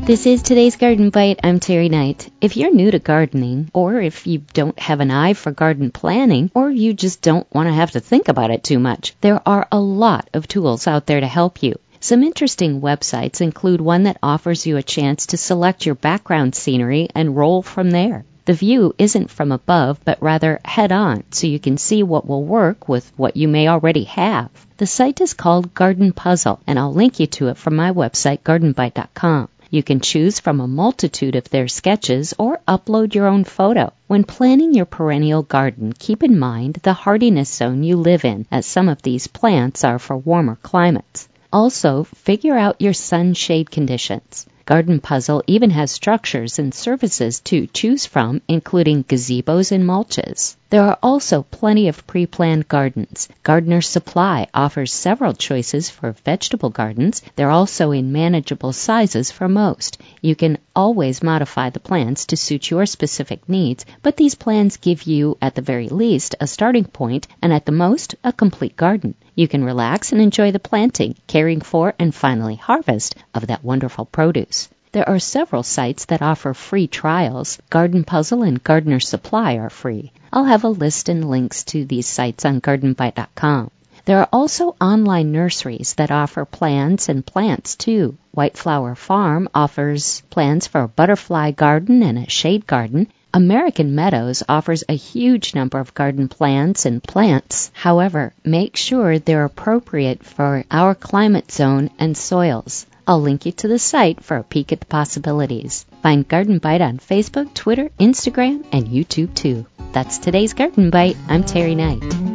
This is today's Garden Bite. I'm Terry Knight. If you're new to gardening, or if you don't have an eye for garden planning, or you just don't want to have to think about it too much, there are a lot of tools out there to help you. Some interesting websites include one that offers you a chance to select your background scenery and roll from there. The view isn't from above, but rather head-on, so you can see what will work with what you may already have. The site is called Garden Puzzle, and I'll link you to it from my website, gardenbite.com. You can choose from a multitude of their sketches or upload your own photo. When planning your perennial garden, keep in mind the hardiness zone you live in, as some of these plants are for warmer climates. Also, figure out your sun-shade conditions. Garden Puzzle even has structures and surfaces to choose from, including gazebos and mulches. There are also plenty of pre-planned gardens. Gardener's Supply offers several choices for vegetable gardens. They're also in manageable sizes for most. You can always modify the plans to suit your specific needs, but these plans give you, at the very least, a starting point and at the most, a complete garden. You can relax and enjoy the planting, caring for, and finally harvest of that wonderful produce. There are several sites that offer free trials. Garden Puzzle and Gardener's Supply are free. I'll have a list and links to these sites on gardenbite.com. There are also online nurseries that offer plants and plants, too. White Flower Farm offers plans for a butterfly garden and a shade garden. American Meadows offers a huge number of garden plants and plants. However, make sure they're appropriate for our climate zone and soils. I'll link you to the site for a peek at the possibilities. Find Garden Bite on Facebook, Twitter, Instagram, and YouTube too. That's today's Garden Bite. I'm Terry Knight.